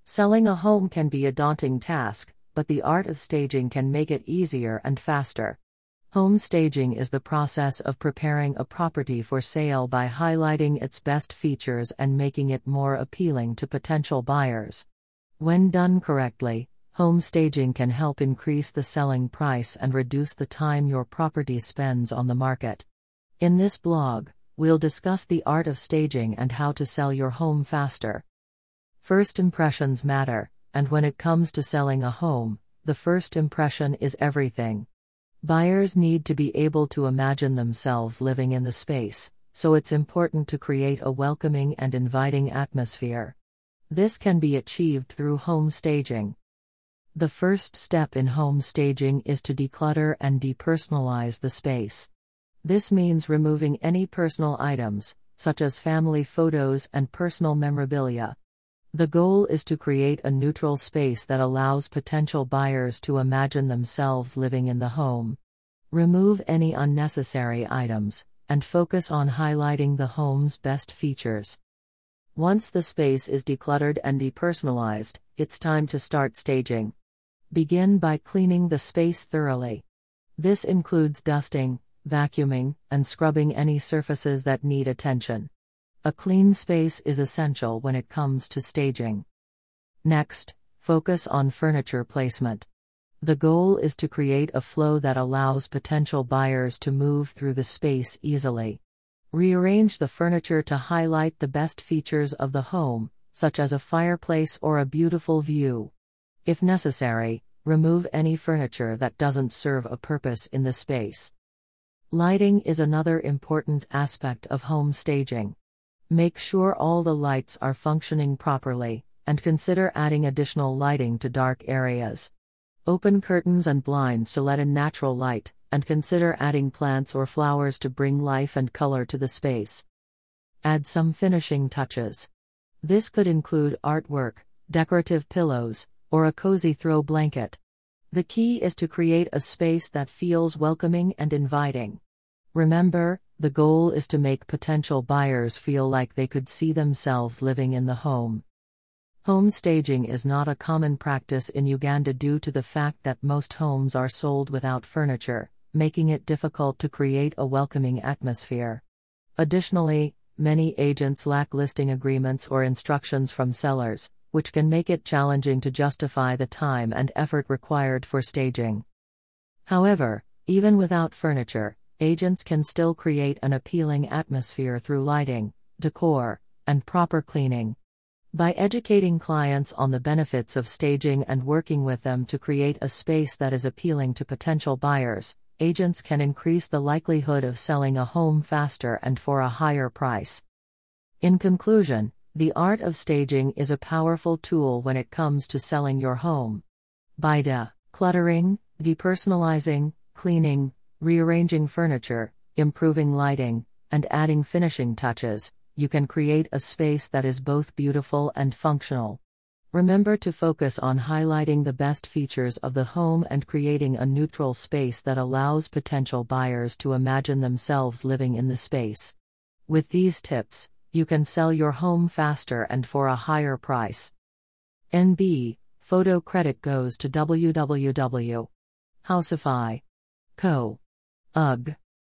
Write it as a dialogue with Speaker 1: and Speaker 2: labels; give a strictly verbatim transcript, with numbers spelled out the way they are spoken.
Speaker 1: Selling a home can be a daunting task, but the art of staging can make it easier and faster. Home staging is the process of preparing a property for sale by highlighting its best features and making it more appealing to potential buyers. When done correctly, home staging can help increase the selling price and reduce the time your property spends on the market. In this blog, we'll discuss the art of staging and how to sell your home faster. First impressions matter, and when it comes to selling a home, the first impression is everything. Buyers need to be able to imagine themselves living in the space, so it's important to create a welcoming and inviting atmosphere. This can be achieved through home staging. The first step in home staging is to declutter and depersonalize the space. This means removing any personal items, such as family photos and personal memorabilia. The goal is to create a neutral space that allows potential buyers to imagine themselves living in the home. Remove any unnecessary items, and focus on highlighting the home's best features. Once the space is decluttered and depersonalized, it's time to start staging. Begin by cleaning the space thoroughly. This includes dusting, vacuuming, and scrubbing any surfaces that need attention. A clean space is essential when it comes to staging. Next, focus on furniture placement. The goal is to create a flow that allows potential buyers to move through the space easily. Rearrange the furniture to highlight the best features of the home, such as a fireplace or a beautiful view. If necessary, remove any furniture that doesn't serve a purpose in the space. Lighting is another important aspect of home staging. Make sure all the lights are functioning properly, and consider adding additional lighting to dark areas. Open curtains and blinds to let in natural light, and consider adding plants or flowers to bring life and color to the space. Add some finishing touches. This could include artwork, decorative pillows, or a cozy throw blanket. The key is to create a space that feels welcoming and inviting. Remember, the goal is to make potential buyers feel like they could see themselves living in the home. Home staging is not a common practice in Uganda due to the fact that most homes are sold without furniture, making it difficult to create a welcoming atmosphere. Additionally, many agents lack listing agreements or instructions from sellers, which can make it challenging to justify the time and effort required for staging. However, even without furniture, agents can still create an appealing atmosphere through lighting, decor, and proper cleaning. By educating clients on the benefits of staging and working with them to create a space that is appealing to potential buyers, agents can increase the likelihood of selling a home faster and for a higher price. In conclusion, the art of staging is a powerful tool when it comes to selling your home. By decluttering, depersonalizing, cleaning, rearranging furniture, improving lighting, and adding finishing touches, you can create a space that is both beautiful and functional. Remember to focus on highlighting the best features of the home and creating a neutral space that allows potential buyers to imagine themselves living in the space. With these tips, you can sell your home faster and for a higher price. N B, photo credit goes to w w w dot housify dot co dot u g.